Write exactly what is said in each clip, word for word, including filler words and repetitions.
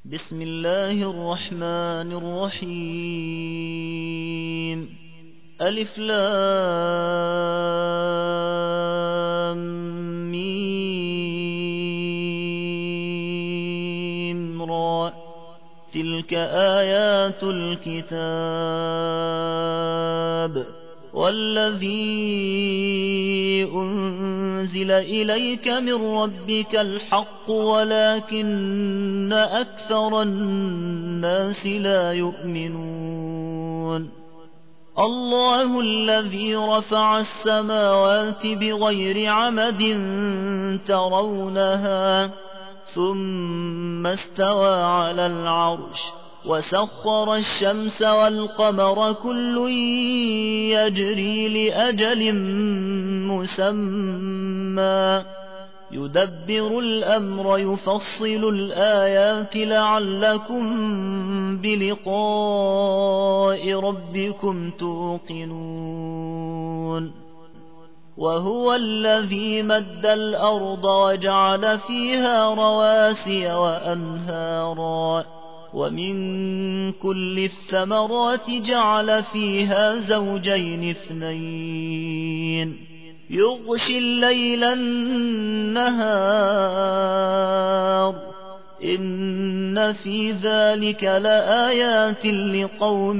بسم الله الرحمن الرحيم ألف لام ميم را تلك آيات الكتاب والذي أنزل إليك من ربك الحق ولكن أكثر الناس لا يؤمنون الله الذي رفع السماوات بغير عمد ترونها ثم استوى على العرش وسخر الشمس والقمر كل يجري لأجل مسمى يدبر الأمر يفصل الآيات لعلكم بلقاء ربكم توقنون وهو الذي مد الأرض وجعل فيها رواسي وأنهارا ومن كل الثمرات جعل فيها زوجين اثنين يغشي الليل النهار إن في ذلك لآيات لقوم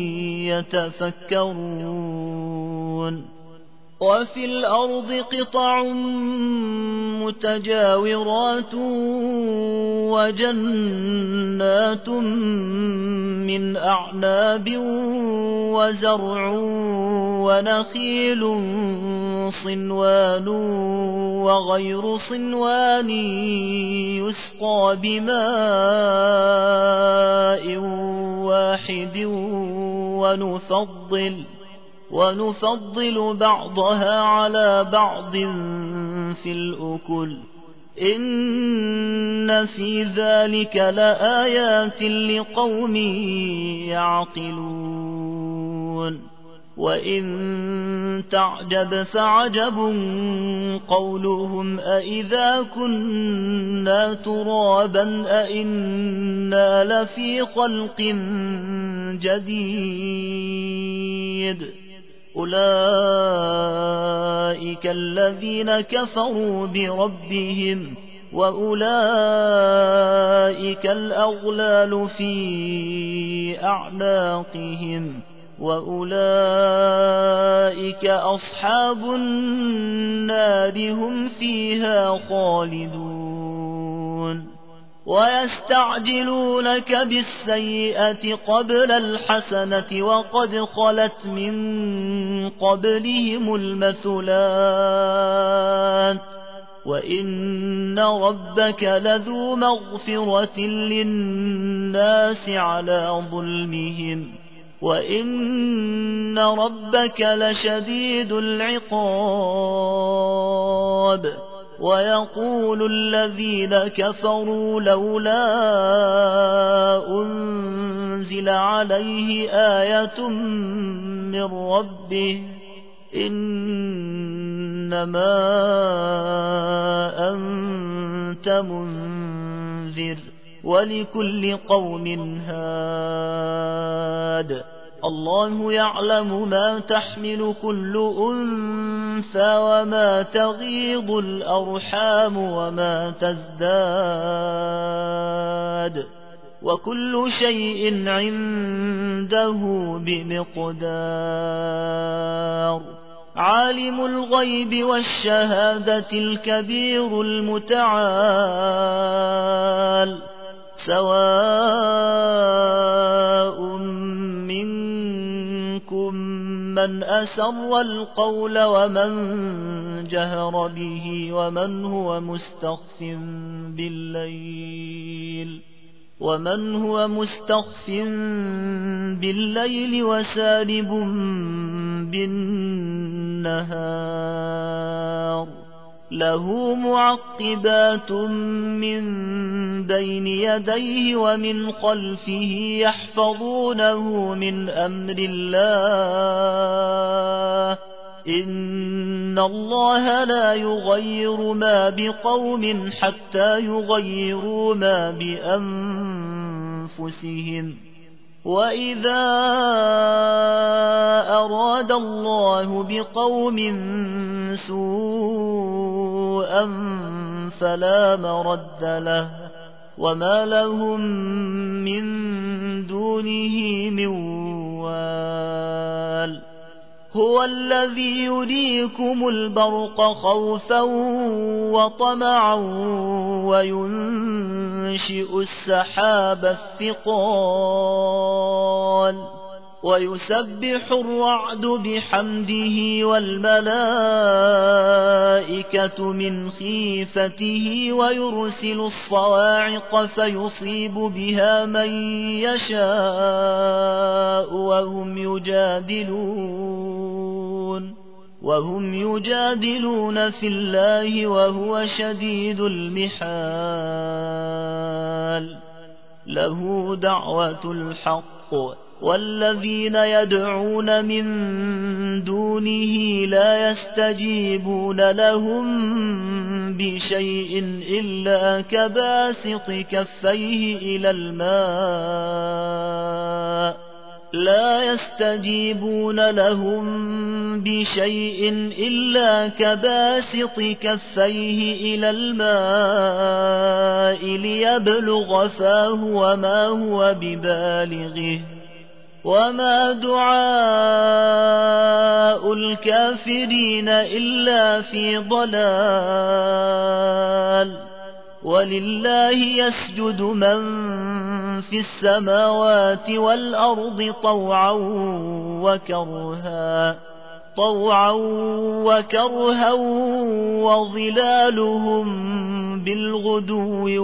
يتفكرون وفي الأرض قطع متجاورات وجنات من أعناب وزرع ونخيل صنوان وغير صنوان يسقى بماء واحد ونفضل ونفضل بعضها على بعض في الأكل إن في ذلك لآيات لقوم يعقلون وإن تعجب فعجب قولهم أإذا كنا ترابا أإنا لفي خلق جديد أولئك الذين كفروا بربهم وأولئك الأغلال في أعناقهم وأولئك أصحاب النار هم فيها خالدون ويستعجلونك بالسيئة قبل الحسنة وقد خلت من قبلهم المثلات وإن ربك لذو مغفرة للناس على ظلمهم وإن ربك لشديد العقاب ويقول الذين كفروا لولا أنزل عليه آية من ربه إنما أنت منذر ولكل قوم هاد الله يعلم ما تحمل كل أنثى وما تغيض الأرحام وما تزداد وكل شيء عنده بمقدار عالم الغيب والشهادة الكبير المتعال سواء منكم من أسر القول ومن جهر به ومن هو مستخف بالليل ومن هو مستخف بالليل وسارب بالنهار له معقبات من بين يديه ومن خلفه يحفظونه من أمر الله إن الله لا يغير ما بقوم حتى يغيروا ما بأنفسهم أنفسهم. وإذا أراد الله بقوم سوءا فلا مرد له وما لهم من دونه من وال. هو الذي يريكم البرق خوفا وطمعا وينشئ السحاب الثقال ويسبح الرعد بحمده والملائكة من خيفته ويرسل الصواعق فيصيب بها من يشاء وهم يجادلون وهم يجادلون في الله وهو شديد المحال. له دعوة الحق والذين يدعون من دونه لا يستجيبون لهم بشيء إلا كباسط كفيه إلى الماء لا يستجيبون لهم بشيء إلا كباسط كفيه إلى الماء ليبلغ فاه وما هو ببالغه وما دعاء الكافرين إلا في ضلال. ولله يسجد من في السماوات والأرض طوعا وكرها طوعا وكرها وظلالهم بالغدو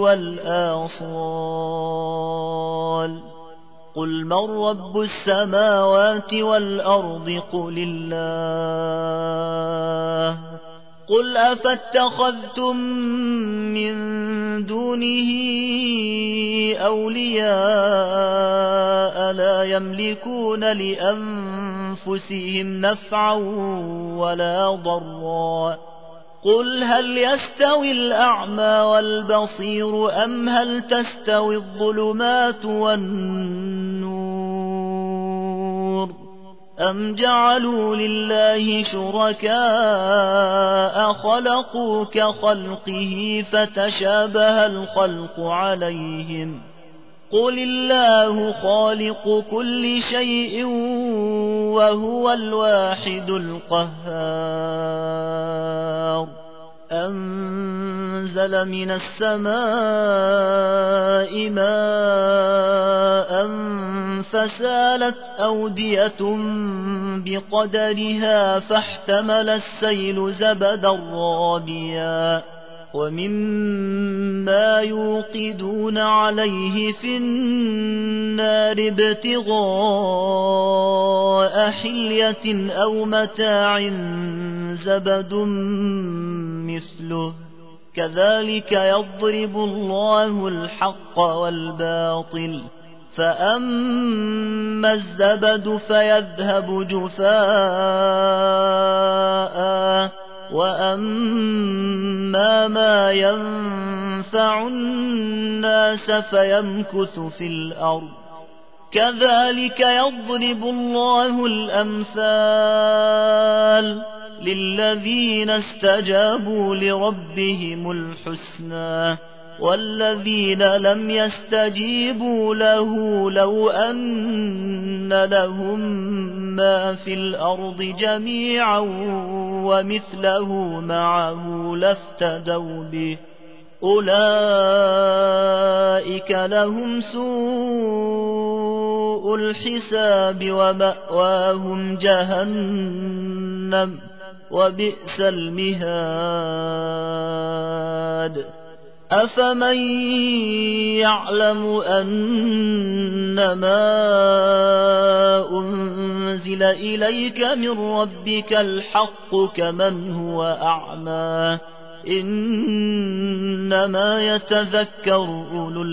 والآصال. قل من رب السماوات والأرض قل الله. قل أفاتخذتم من دونه أولياء لا يملكون لأنفسهم نفعا ولا ضرا. قل هل يستوي الأعمى والبصير أم هل تستوي الظلمات والنور أم جعلوا لله شركاء خلقوا كخلقه فتشابه الخلق عليهم. قل الله خالق كل شيء وهو الواحد القهار. أنزل من السماء ماء فسالت أودية بقدرها فاحتمل السيل زبدا رابيا ومما يوقدون عليه في النار ابتغاء حلية أو متاع زبد مثله كذلك يضرب الله الحق والباطل. فأما الزبد فيذهب جفاء وأما ما ينفع الناس فيمكث في الأرض كذلك يضرب الله الأمثال للذين استجابوا لربهم الحسنى والذين لم يستجيبوا له لو أن لهم ما في الأرض جميعا ومثله معه لافتدوا به أولئك لهم سوء الحساب ومأواهم جهنم وبئس المهاد. أفمن يعلم أنما أنزل إليك من ربك الحق كمن هو أعمى إنما يتذكر أولو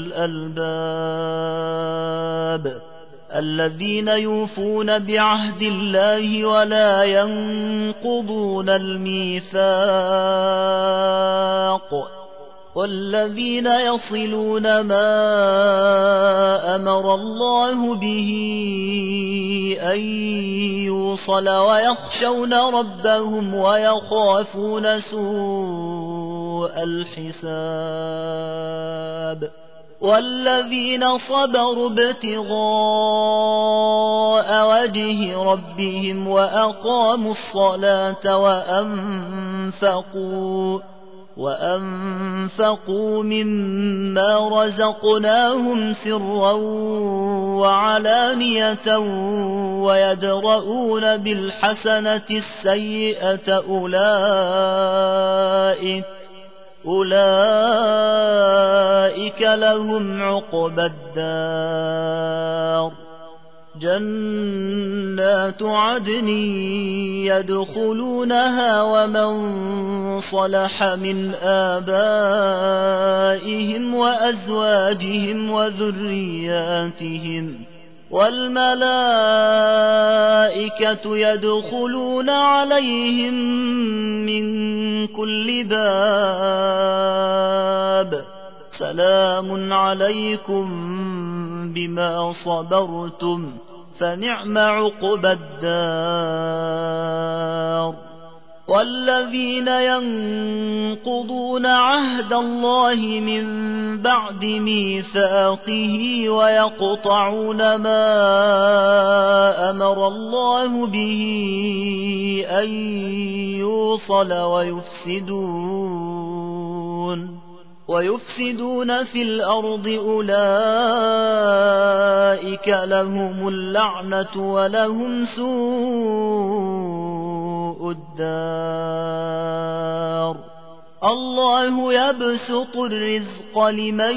الألباب الذين يوفون بعهد الله ولا ينقضون الميثاق والذين يصلون ما أمر الله به أن يوصل ويخشون ربهم ويخافون سوء الحساب والذين صبروا ابتغاء وجه ربهم وأقاموا الصلاة وأنفقوا وأنفقوا مما رزقناهم سرا وعلانية ويدرؤون بالحسنة السيئة أولئك أولئك لهم عقبى الدار جنات عدن يدخلونها ومن صلح من آبائهم وأزواجهم وذرياتهم والملائكة يدخلون عليهم من كل باب سلام عليكم بما صبرتم فنعم عقبى الدار والذين ينقضون عهد الله من بعد ميثاقه ويقطعون ما أمر الله به أن يوصل ويفسدون ويفسدون في الأرض أولئك لهم اللعنة ولهم سوء الدار الله يبسط الرزق لمن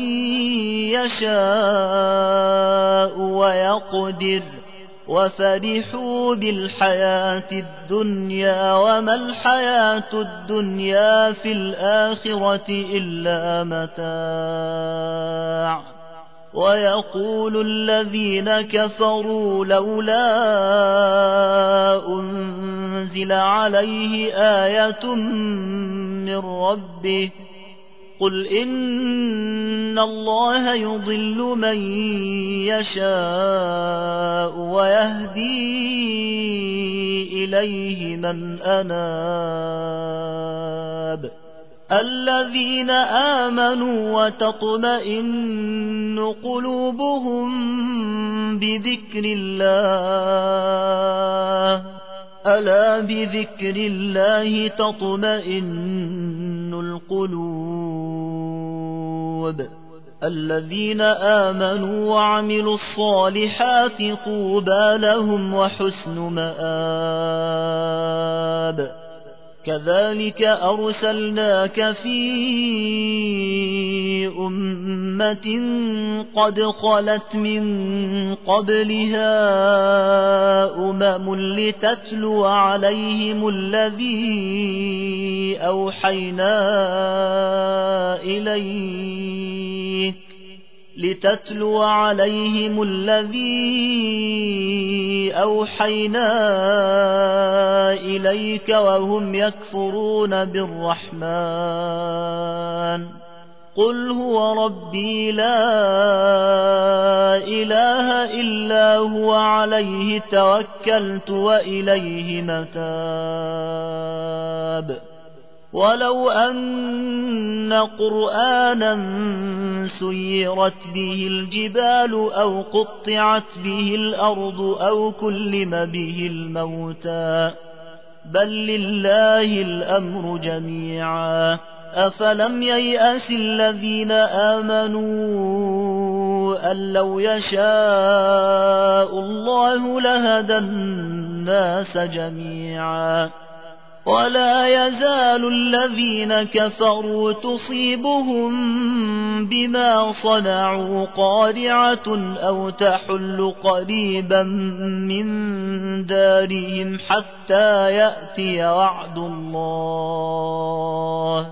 يشاء ويقدر وفرحوا بالحياة الدنيا وما الحياة الدنيا في الآخرة إلا متاع ويقول الذين كفروا لولا أنزل عليه آية من ربه قل إن الله يضل من يشاء ويهدي إليه من أناب الذين آمنوا وتطمئن قلوبهم بذكر الله ألا بذكر الله تطمئن القلوب الذين آمنوا وعملوا الصالحات طوبى لهم وحسن مآب كذلك أرسلناك في أمة قد خلت من قبلها أمم لتتلو عليهم الذي أوحينا إليك لتتلو عليهم الذي أوحينا إليك وهم يكفرون بالرحمن قل هو ربي لا إله إلا هو عليه توكلت وإليه متاب ولو أن قرآنا سيرت به الجبال أو قطعت به الأرض أو كلم به الموتى بل لله الأمر جميعا أفلم ييأس الذين آمنوا أن لو يشاء الله لهدى الناس جميعا ولا يزال الذين كفروا تصيبهم بما صنعوا قارعة أو تحل قريبا من دارهم حتى يأتي وعد الله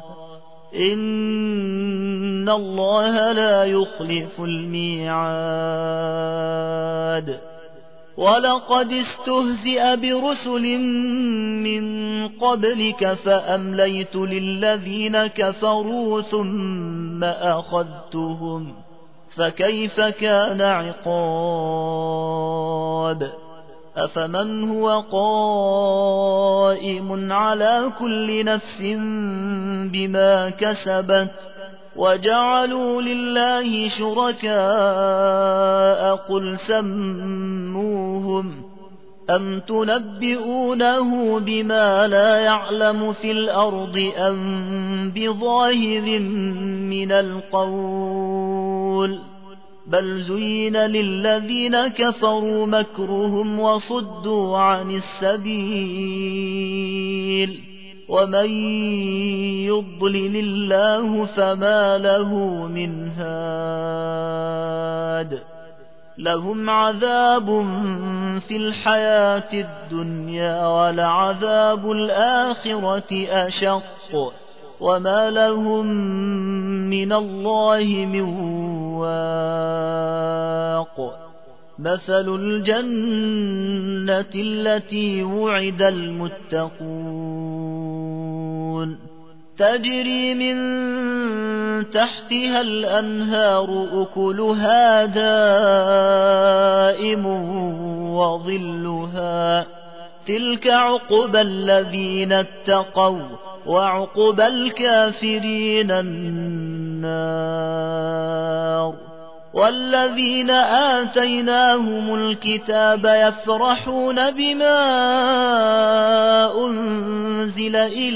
إن الله لا يخلف الميعاد ولقد استهزئ برسل من قبلك فأمليت للذين كفروا ثم أخذتهم فكيف كان عقاب أفمن هو قائم على كل نفس بما كسبت وجعلوا لله شركاء قل سموهم أم تنبئونه بما لا يعلم في الأرض أم بظاهر من القول بل زين للذين كفروا مكرهم وصدوا عن السبيل ومن يضلل الله فما له من هاد لهم عذاب في الحياة الدنيا ولعذاب الآخرة أشق وما لهم من الله من واق مثل الجنة التي وعد المتقون تجري من تحتها الأنهار أكلها دائم وظلها تلك عقبى الذين اتقوا وعقبى الكافرين النار والذين آتيناهم الكتاب يفرحون بما أنزل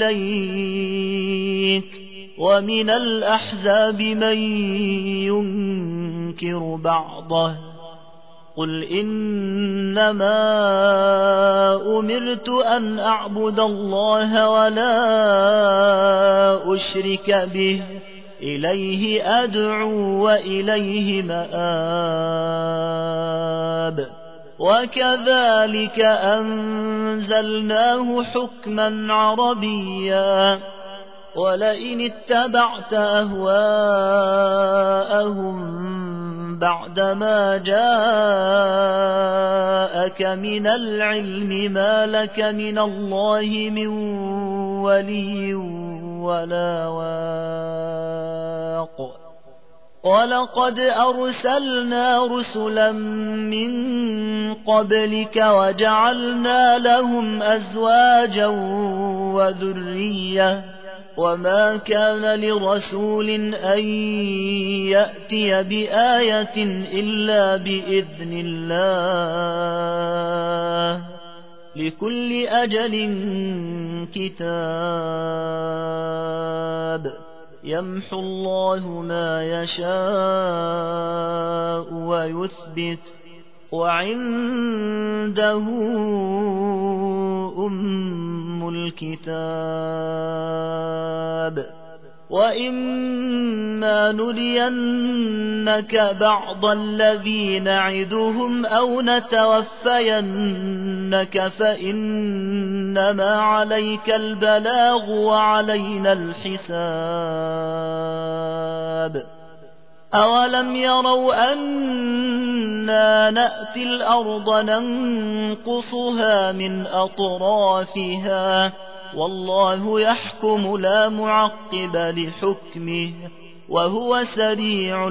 إليك ومن الأحزاب من ينكر بعضه قل إنما أمرت أن أعبد الله ولا أشرك به إليه أدعو وإليه مآب وكذلك أنزلناه حكما عربيا ولئن اتبعت أهواءهم بعدما جاءك من العلم ما لك من الله من ولي ولا واق ولقد أرسلنا رسلا من قبلك وجعلنا لهم أزواجا وذرية وما كان لرسول أن يأتي بآية إلا بإذن الله لكل أجل كتاب يمحو الله ما يشاء ويثبت وعنده أم الكتاب وإما نرينك بعض الذي نعدهم أو نتوفينك فإنما عليك البلاغ وعلينا الحساب أولم يروا أنا نأتي الأرض ننقصها من أطرافها والله يحكم لا معقب لحكمه وهو سريع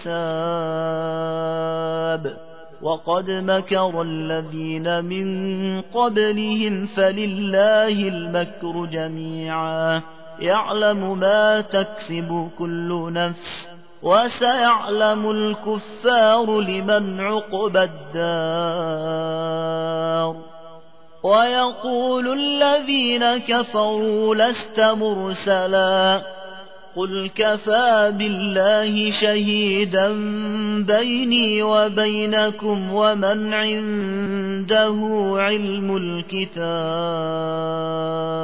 الحساب وقد مكر الذين من قبلهم فلله المكر جميعا يعلم ما تكسب كل نفس وسيعلم الكفار لمن عقبى الدار ويقول الذين كفروا لست مرسلا قل كفى بالله شهيدا بيني وبينكم ومن عنده علم الكتاب